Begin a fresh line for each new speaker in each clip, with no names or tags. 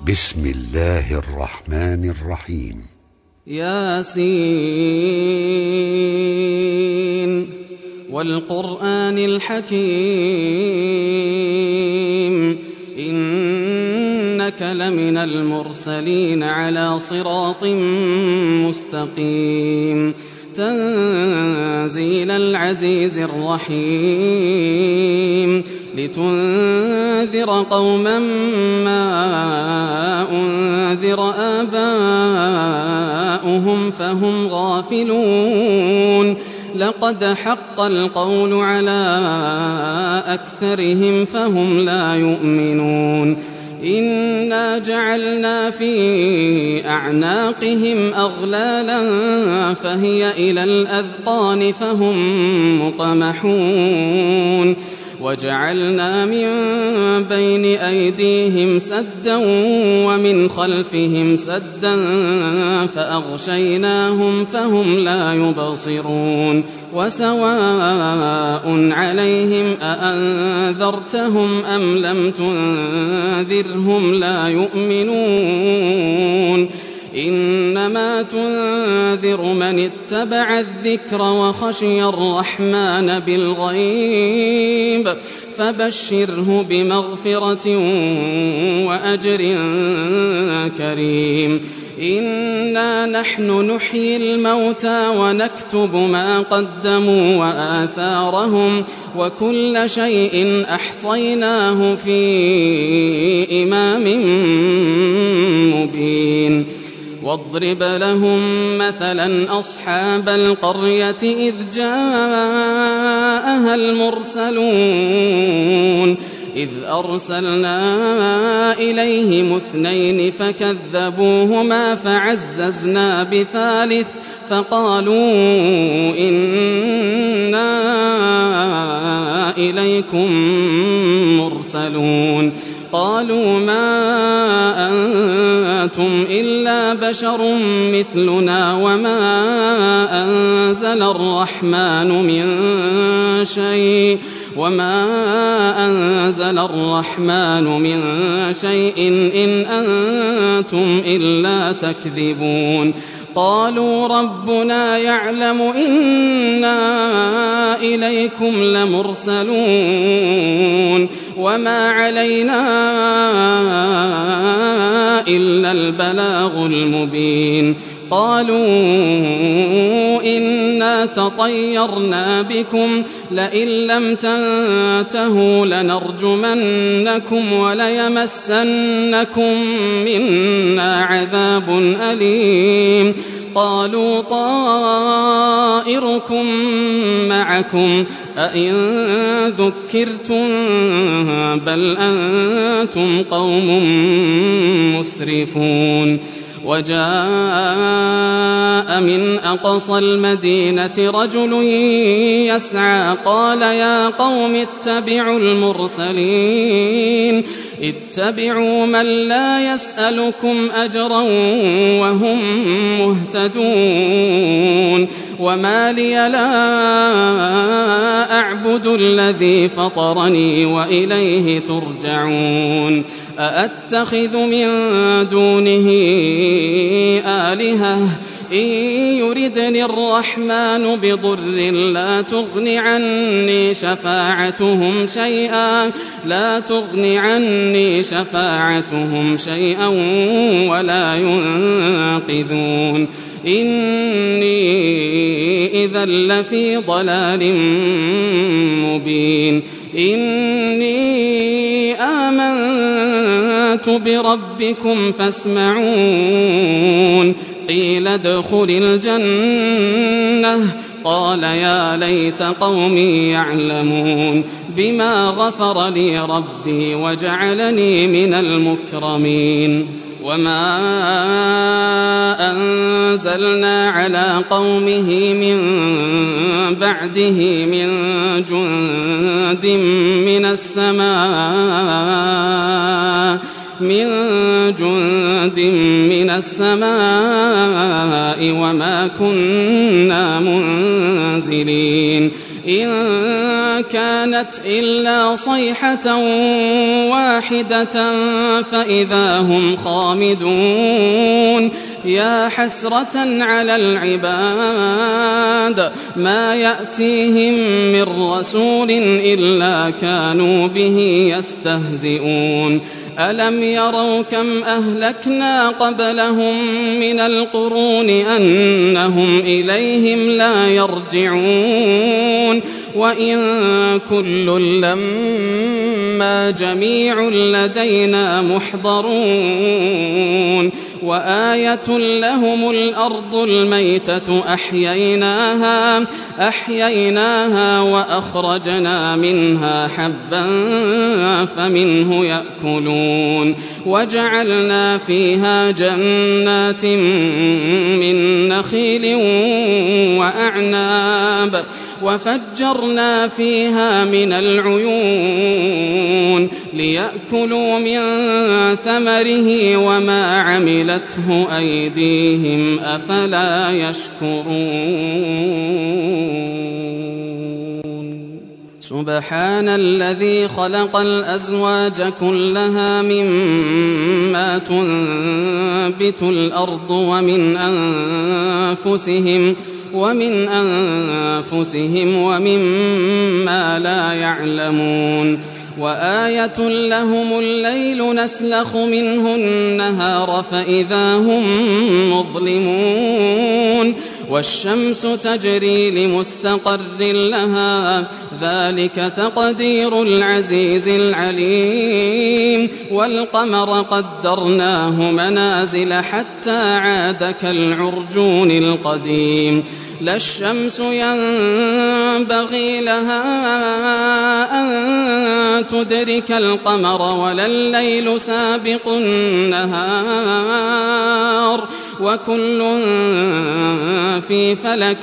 بسم الله الرحمن الرحيم.
ياسين والقرآن الحكيم إنك لمن المرسلين على صراط مستقيم تنزيل العزيز الرحيم لتنذر قوما ما أنذر آباؤهم فهم غافلون لقد حق القول على أكثرهم فهم لا يؤمنون إنا جعلنا في أعناقهم أغلالا فهي إلى الأذقان فهم مقمحون وجعلنا من بين أيديهم سدا ومن خلفهم سدا فأغشيناهم فهم لا يبصرون وسواء عليهم أأنذرتهم أم لم تنذرهم لا يؤمنون إنما تنذر من اتبع الذكر وخشي الرحمن بالغيب فبشره بمغفرة وأجر كريم إنا نحن نحيي الموتى ونكتب ما قدموا وآثارهم وكل شيء أحصيناه في إمام مبين واضرب لهم مثلا أصحاب القرية إذ جاءها المرسلون إذ أرسلنا إليهم 2 فكذبوهما فعززنا بثالث فقالوا إنا إليكم مرسلون قالوا ما أنتم إلا بشر مثلنا وما أنزل الرحمن من شيء إن أنتم إلا تكذبون قالوا ربنا يعلم إنا إليكم لمرسلون وما علينا إلا البلاغ المبين قالوا إنا تطيرنا بكم لئن لم تنتهوا لنرجمنكم وليمسنكم منا عذاب أليم قالوا طائركم معكم أئن ذكرتم بل أنتم قوم مسرفون وجاء من أقصى المدينة رجل يسعى قال يا قوم اتبعوا المرسلين اتبعوا من لا يسألكم أجرا وهم مهتدون وما لي لا أعبد الذي فطرني وإليه ترجعون أأتخذ من دونه آلهة إن يردني الرحمن بضر لا تغن عني شفاعتهم شيئا ولا ينقذون إني إذا لفي ضلال مبين إني آمنت بربكم فاسمعون قيل ادخل الجنة قال يا ليت قومي يعلمون بما غفر لي ربي وجعلني من المكرمين وما أنزلنا على قومه من بعده من جند من السماء وما كنا منزلين إن كانت إلا صيحة واحدة فإذا هم خامدون يا حسرة على العباد ما يأتيهم من رسول إلا كانوا به يستهزئون ألم يروا كم أهلكنا قبلهم من القرون أنهم إليهم لا يرجعون وإن كل لما جميع لدينا محضرون وآية لهم الأرض الميتة أحييناها وأخرجنا منها حبا فمنه يأكلون وجعلنا فيها جنات من نخيل وأعناب وفجرنا فيها من العيون ليأكلوا من ثمره وما عملته أيديهم أفلا يشكرون سبحان الذي خلق الأزواج كلها مما تنبت الأرض ومن أنفسهم ومما لا يعلمون وآية لهم الليل نسلخ منه النهار فإذا هم مظلمون والشمس تجري لمستقر لها ذلك تقدير العزيز العليم والقمر قدرناه منازل حتى عاد كالعرجون القديم لا الشمس ينبغي لها أن تدرك القمر ولا الليل سابق النهار وكل في فلك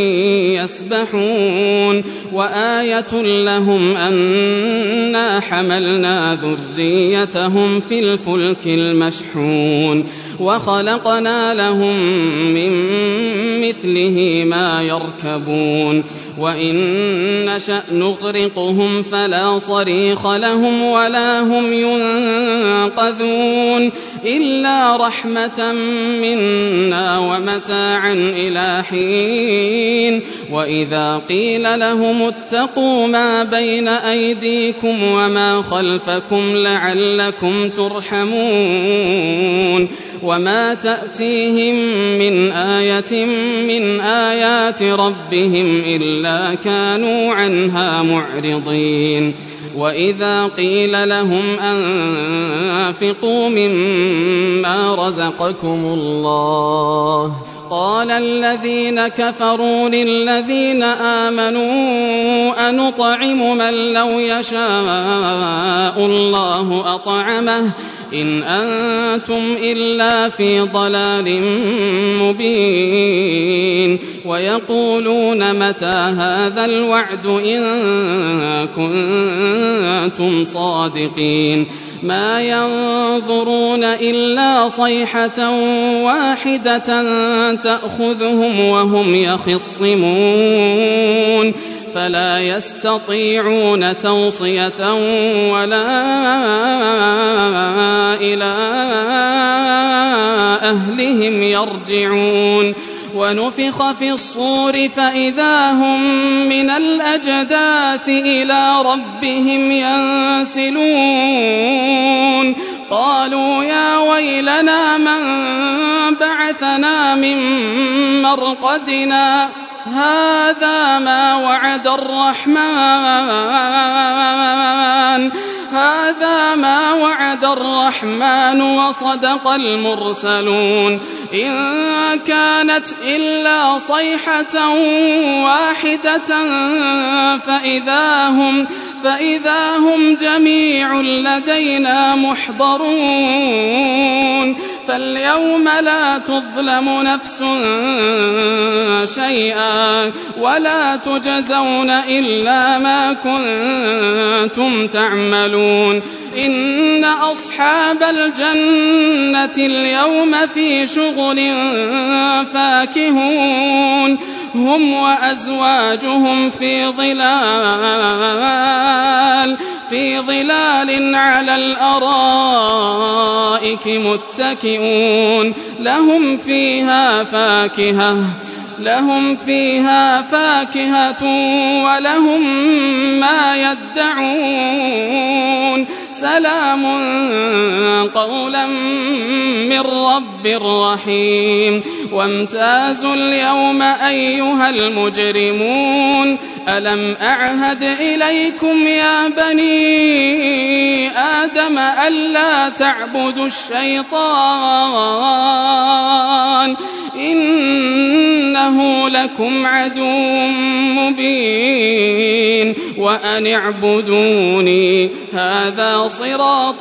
يسبحون وآية لهم أنا حملنا ذريتهم في الفلك المشحون وخلقنا لهم من مثله ما يركبون وإن نشأ نغرقهم فلا صريخ لهم ولا هم ينقذون إلا رحمة منا ومتاعا إلى حين وإذا قيل لهم اتقوا ما بين أيديكم وما خلفكم لعلكم ترحمون وما تأتيهم من آية من آيات ربهم إلا كانوا عنها معرضين وإذا قيل لهم أنفقوا مما رزقكم الله قال الذين كفروا للذين آمنوا أنطعم من لو يشاء الله أطعمه إن أنتم إلا في ضلال مبين ويقولون متى هذا الوعد إن كنتم صادقين ما ينظرون إلا صيحة واحدة تأخذهم وهم يخصمون فلا يستطيعون توصية ولا إلى أهلهم يرجعون ونفخ في الصور فإذا هم من الأجداث إلى ربهم ينسلون قالوا يا ويلنا من بعثنا من مرقدنا هذا ما وعد الرحمن وصدق المرسلون إن كانت إلا صيحة واحدة فإذا هم جميع لدينا محضرون فاليوم لا تظلم نفس شيئا ولا تجزون إلا ما كنتم تعملون إن أصحاب الجنة اليوم في شغل فاكهون هم وأزواجهم في ظلال على الأرائك متكئون لهم فيها فاكهة ولهم ما يدعون سلام قولا من رب رحيم وامتازوا اليوم أيها المجرمون ألم أعهد إليكم يا بني آدم ألا تعبدوا الشيطان إنه لكم عدو مبين وأن اعبدوني هذا صراط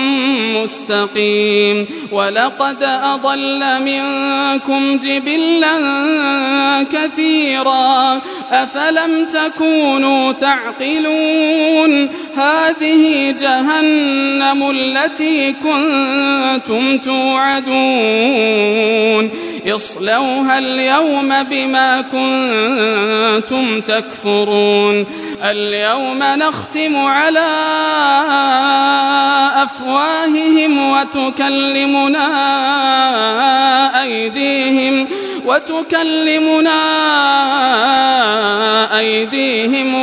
مستقيم ولقد أضل منكم جبلا كثيرا أفلم تكونوا تعقلون هذه جهنم التي كنتم توعدون اصلوها اليوم بما كنتم تكفرون اليوم نختم على أفواههم وتكلمنا أيديهم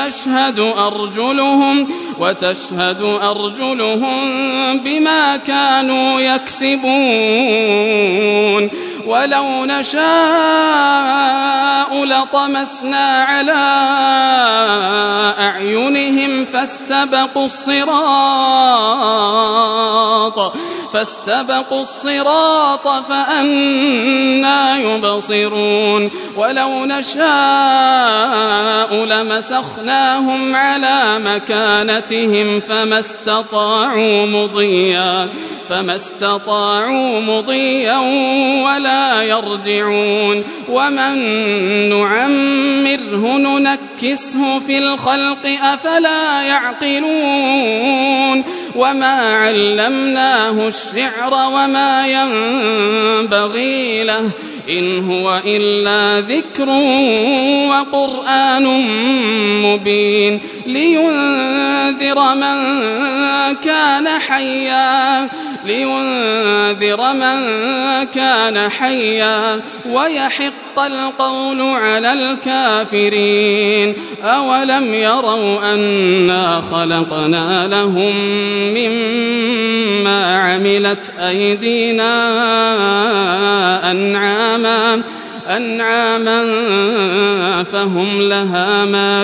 وتشهد أرجلهم بما كانوا يكسبون ولو نشاء لطمسنا على أعينهم فاستبقوا الصراط فأنى يبصرون ولو نشاء لمسخناهم على مكانتهم فما استطاعوا مضيا ولا يرجعون ومن نعمره ننكسه في الخلق أفلا يعقلون وما علمناه الشعر وما ينبغي له إن هو إلا ذكر وقرآن مبين لينذر من كان حيا ويحق القول على الكافرين أولم يروا أنا خلقنا لهم مما عملت أيدينا أنعاما فهم لها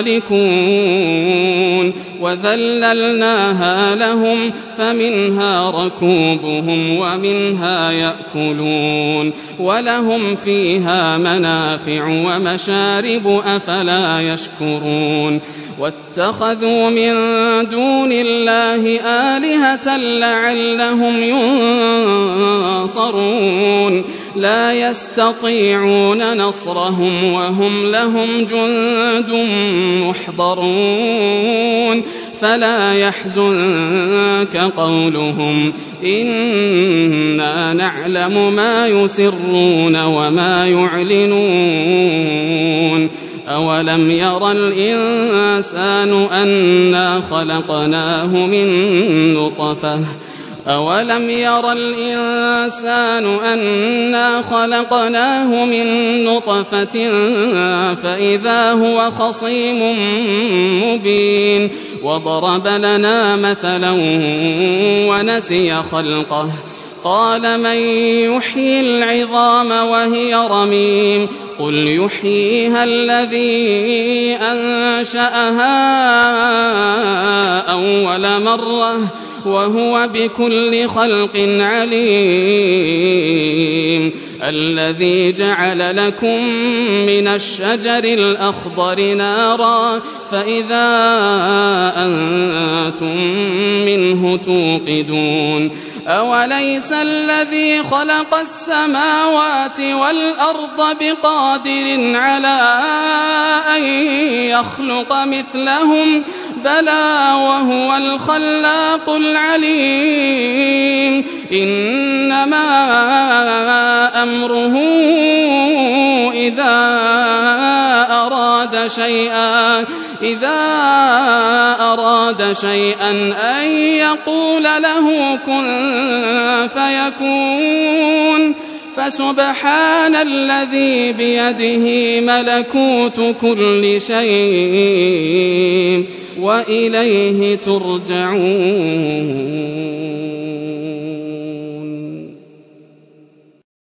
مالكون وذللناها لهم فمنها ركوبهم ومنها يأكلون ولهم فيها منافع ومشارب أفلا يشكرون واتخذوا من دون الله آلهة لعلهم ينصرون لا يستطيعون نصرهم وهم لهم جند محضرون فلا يحزنك قولهم إنا نعلم ما يسرون وما يعلنون أولم ير الإنسان أنا خلقناه من نطفة فإذا هو خصيم مبين وضرب لنا مثلا ونسي خلقه قال من يحيي العظام وهي رميم قل يحييها الذي أنشأها أول مرة وهو بكل خلق عليم الذي جعل لكم من الشجر الأخضر نارا فإذا أنتم منه توقدون أوليس الذي خلق السماوات والأرض بقادر على أن يخلق مثلهم بلى وهو الخلاق العليم إنما أمره إذا أراد شيئا أن يقول له كن فيكون فسبحان الذي بيده ملكوت كل شيء وإليه ترجعون.